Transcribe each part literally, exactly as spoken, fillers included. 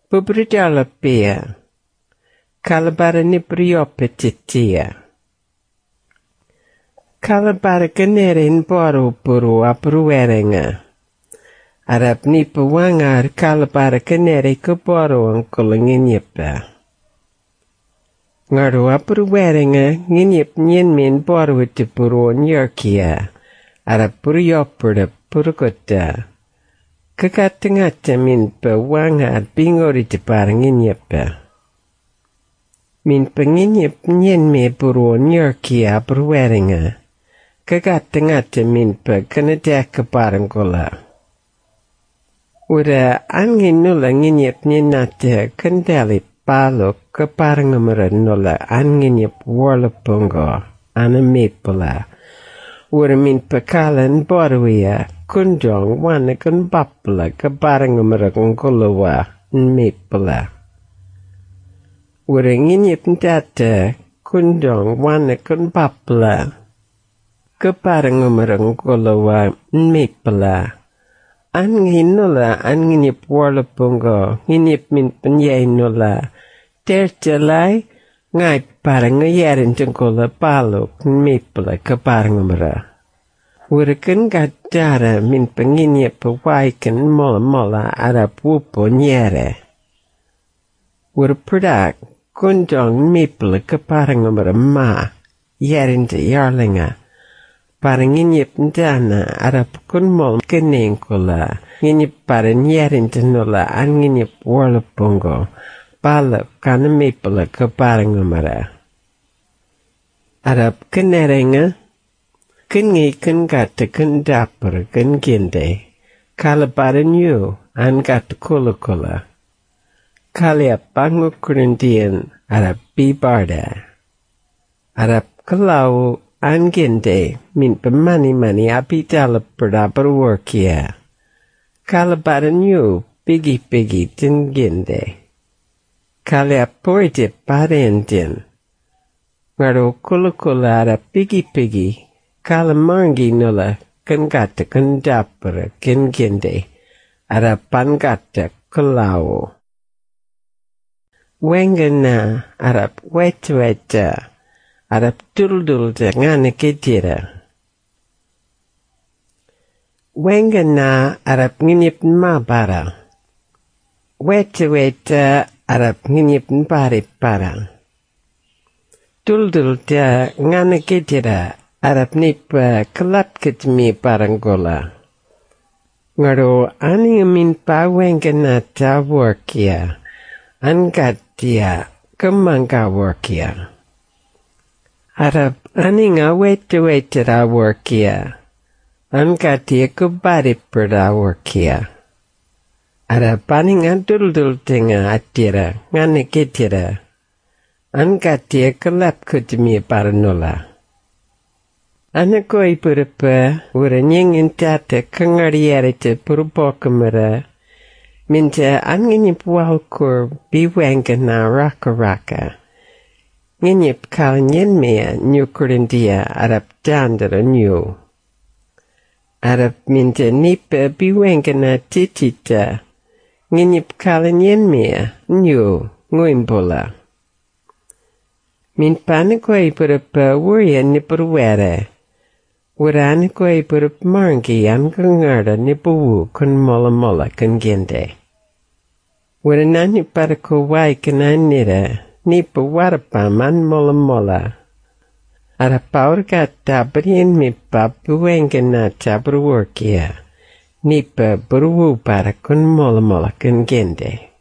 Bubridala pia. Kalabara nipriopetitia. Kalabara ganerin boro buru apruerenga. Arab nipa wangar kalabara ganere kaboro ang kulanginyipa. Ngaru apruerenga nginyip nyen min boro te buru nyarkia. Arab puriopura purukota. Kakatangata min pa wangar bingori te parang nginyapa. Min panginyip nyen me buru nyarkia apruerenga. Kakatangata min pa kanadeka parang kola. Ura angin nula nginyip nyenate kandali palo ka parang umara nula anginyip warla pongo ana mepala. Ura min pakalan borwia kundong wana kan bapla ka parang umara kongkulawa mepala. Ura nginyip ntata kundong wana kan bapla ka parang umara kongkulawa mepala. An nginula an nginip warla pongo nginip min penyay nula tercelai ngai parang ngayarin tengkola paluk mipla ke parang umara. Urakan gadara min penginip pewaikan mola mola ada pupo nyere. Uraperdak kundong mipla ke parang umara ma yarin te yarlinga. Parang nginyip ndana arap kun mol kening kula nginyip parang nyerin tenula an nginyip warla pongo pala kana mipala ke parang umara. Arap kenerenga kengi ken gata ken dapur ken ginde kala parang yu an gata kula kula kali apangu kurindian arap bibarda arap kelau an ginde min pemani mani api tala perdapur workia. Kalabaran yu pigi pigi tin ginde. Kali apoite parendin. Ngaro kula kula ara pigi pigi. Kala mangi nula kan gata kan dapur kin ginde. Ara pan gata kulau. Wengana arap wet weta. Arap dul-dul ngane ketira. Wengana arap nginyip mabara. Weta-weta arap nginyip pari-para. Dul-dul dia ngane ketira arap nipa kelap ketmi paranggola. Ngaro ani min pa wengana ta workia. Angkat dia kemangka workia. Arap aninga weta weta ra workia. Angkatia kubari perda workia. Arap aninga dul dul tinga atira ngane ketira. Angkatia kelap kutmi paranola. Anakoi purapa ura nyingin tata kangariarite purupokamara. Minta anginyip walkur biwangana raka raka. Nginyip kal nyenmea nyukurindia arap dandara nyu. Arap minta nipa biwengana titita. Nginyip kal nyenmea nyu nguimbola. Min panakoi purapa wurya nipurwere. Wuranakoi purup marngi angangarda nipuwu kun mola mola kun gende. Wuranani parako wai kananira. Nipa warapam an mola mola. Ara paur gata berien mi pa buengana tabru workia. Nipa beruwu para kun mola mola kun gende.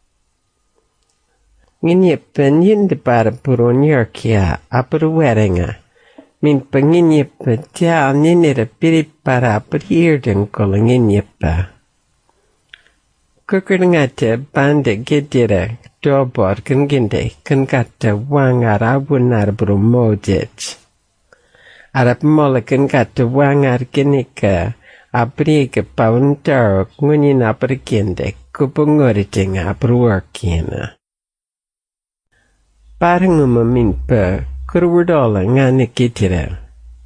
Nginyip nyinde para purun yorkia apuru werenga. Min pa nginyip tial ninira piri para apirden kola nginyip. Kukurngata banda gedira. Dobor kan ginde kan kata wangar abunar bromodit. Arap mola kan kata wangar genika abriga pauntarok ngunin abrigende kupungoriting abruarkina. Parang umaminpa kurwurdola ngane kitira.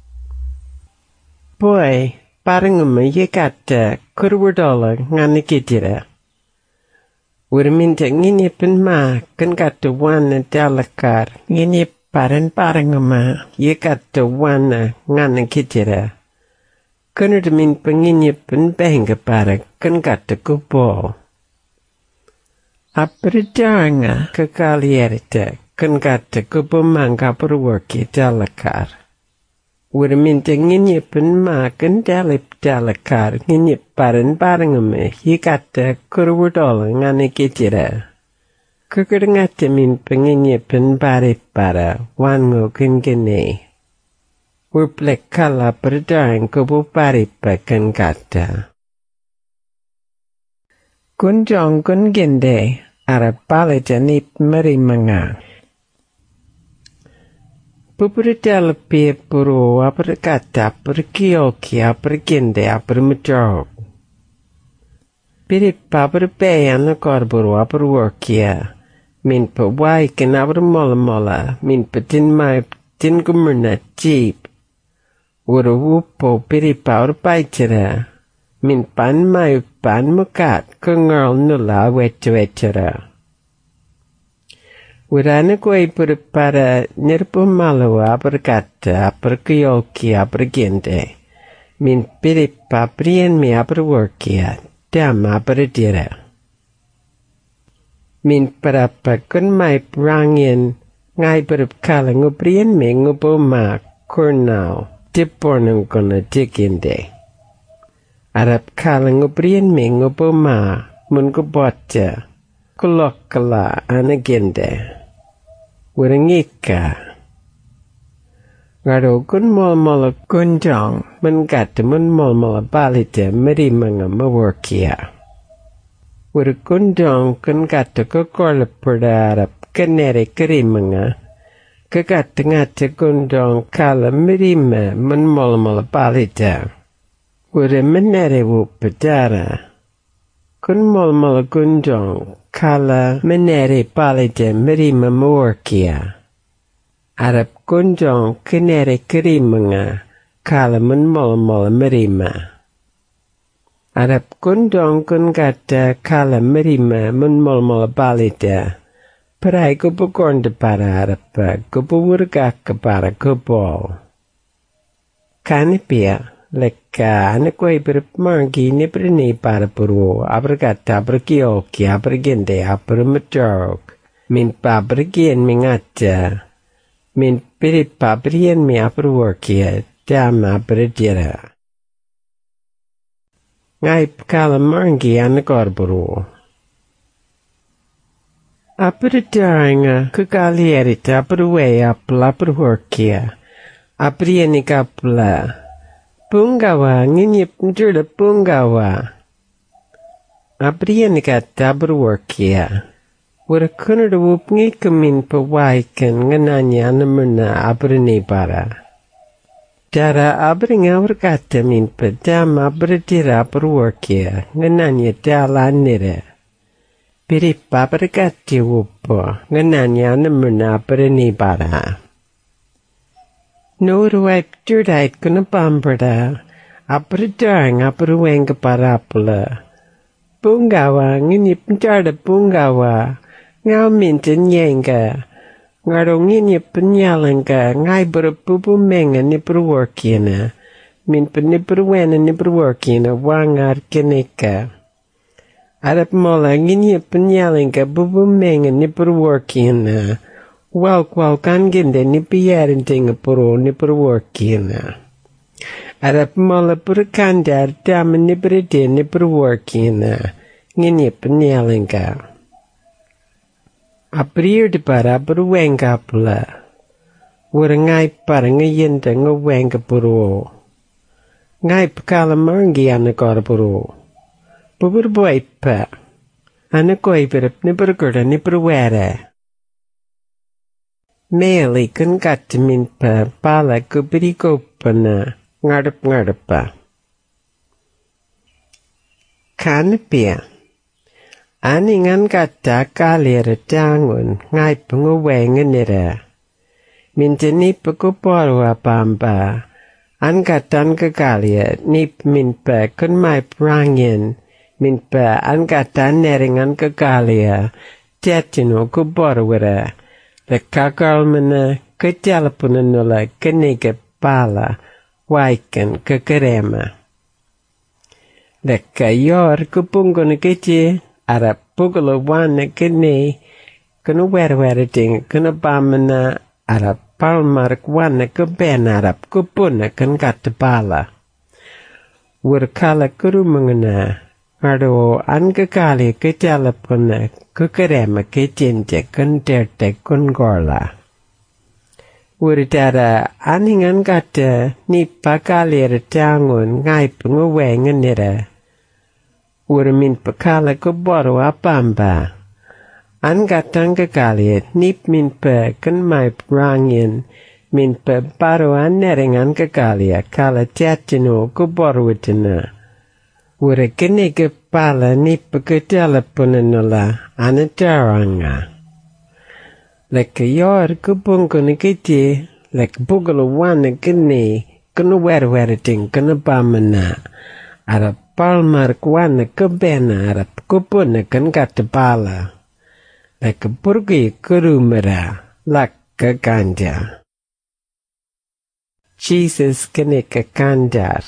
Boy, parang umayekata kurwurdola ngane kitira. Urminta nginipin ma kan kata wana dalakar nginip paran parangama ye kata wana ngana kitira. Kan min penginipin bangga para kan kata kubo. Apridanga kekalierita kan kata kubo mangka perwaki dalakar. Urminta nginipin ma kan dalip dalakar nginip paran parangama ye kata kurwudola ngana kitira. Kukudangata min penginipin pare para wango kengene. Urplek kala perdang kubu pare pa kan kata. Kunjong kun gende ara paleta nip merimanga. Pupuritel pe puru apar kata perkioki apar gende apar majok. Piripa perpeyan korburu apar workia. Min pa wai ken apar mola mola min patin mai tin gumurna jeep. Ura wupo piripa ur paichara. Min pan mai pan mukat kengal nula wecha wechara. Urana koi para nirpu malawa berkata perkioki bergende. Min piripa prien mi berworkia dama berdira. Min perapa kun mai perangin ngai berkala ngubrien mi ngubo ma kurnau dipornung kona diginde. Arab kala ngubrien mi ngubo ma mun kubotja kulok kala anaginde. Urangika. Ngaro kun mol mola kunjong mengkata mun mol mola balita merimanga maworkia. Ura kunjong kun kata kukorla perda Arab kenere kerimanga. Kekata ngata kunjong kala merima mun mol mola balita. Ura menere wu pedara. Kun mol mola kunjong kala menere balita merima maworkia. Arab kunjong kenere kerimanga kala mun mol mola merima. Arab kunjong kun kata kala merima mun mol mola balita. Perai kubu kornda para Arab kubu wurgaka para kubol. Kanipia. Lekka anak koi bermangi ni berni para puru aberkata berkioki abergende abermejok min pa bergien mingaja min piri pa berien mi aberworkia dama berdira. Ngai kala mangi anak orburu. Aberdaranga kekalierita aberwe apla aberworkia abrieni kapla. Punggawa nginyip njurda punggawa. Abriyan kata berworkia. Wara kunada wup ngikamin pawaikan ngananya namurna abrani para. Dara abringa warkata min padama berdira berworkia ngananya dalan nira. Piripa berkati wupo ngananya namurna abrani para. Noruwaip jurdait kuna bamberda, aperdang aperweng keparapula. Punggawa nginyip njarda punggawa, ngau minta nyenga, ngaro nginyip penyalangka, ngai berpupu menga ni perworkina, min peni perwena ni perworkina, wangar keneka. Arap mola nginyip penyalangka, bubu menga ni perworkina, Wal kwal kan gende ni piyarin tinga puro ni perworkina. Arap mola perkandar dama ni berede ni perworkina. Ngini penyalinga. Aprir de para berwenga pula. Warangai para ngayenda ngawenga puro. Ngai pekala mangi anakor puro. Puberboy pa. Anakoi berap ni bergerda ni perwera. Meli kun kata min pa pala kubiri kopana ngarap ngarapa. Kanapia. Aningan kata kalira tangun ngai penguwengan nira. Minta ni pekuporwa pamba. An katan kekalia nip min pa kun mai perangin min pa an gata nering an kagalia, tiatino kuborwara, le kagalmana kajalapuna nula kaniga pala, waikan kakarema. Le kayor kupungona kiti, ara pugalo wana kani, kana werwera ding, kana bamana, ara palmark wana kabena arap kupuna kan gata pala. Wurkala kurumangana, aro an kakali kajalapuna kakarema kitinja kan terte kun gorla. Wuritara aningan gata ni pakalira tangun ngai penguwengan nira. Wuramin pakala kuboro apamba. An gatang kakali nip min pa kan mai rangin min pa baro an neringan kakali kala tiatino kuboro witina. Wura kiniga pala nip pakadalapuna nula anataranga. Leka yor kubungkuna kiti, leka bugalo wana kini, kuna werwera ting kuna bamana. Ara palmar wana kabena ara kupuna kan gata pala. Leka burgi kurumara, laka ganja. Jesus kanika kandar.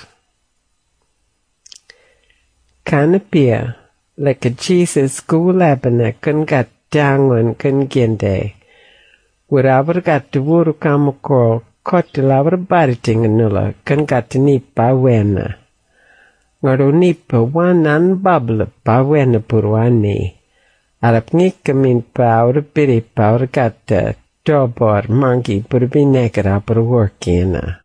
Kanapia, leka Jesus kulabana kan gata jangan kan gende. Whatever got to work come call, caught the lover bariting nula, can got to nipa wena. Ngaro nipa one an bubble pa wena purwani. Arap nikamin pa or piri pa or got the job or monkey put be naked up or working.